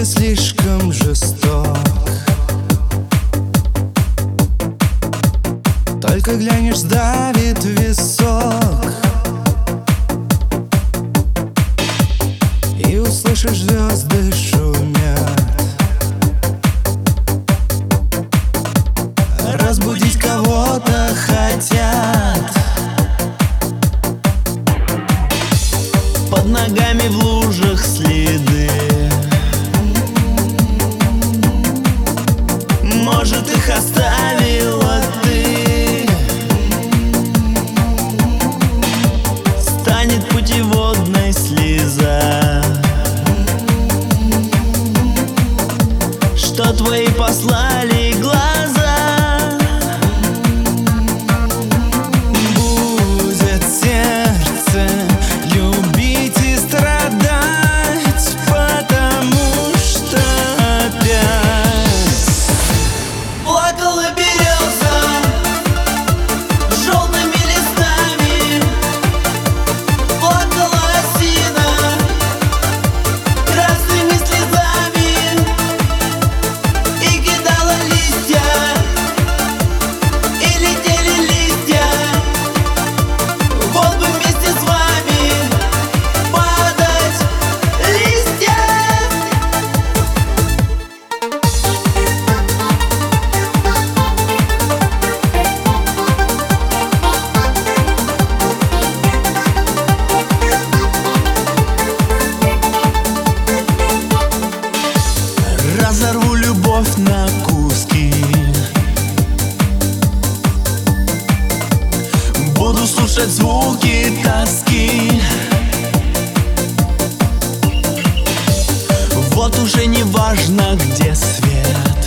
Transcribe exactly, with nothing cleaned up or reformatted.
ты слишком жесток. Только глянешь, сдавит висок, и услышишь, звезды шумят. Разбудить кого-то хотят. Под ногами в лужах следы. Может, их оставила ты. Станет путеводной слеза, что твои послали глаза. Будет сердце любить и страдать, потому что опять Плакала береза желтыми листами, плакала осина красными слезами и кидала листья, и летели листья. Вот бы вместе с вами падать листья. Разорву любовь на куски, буду слушать звуки тоски. Вот уже не важно, где свет,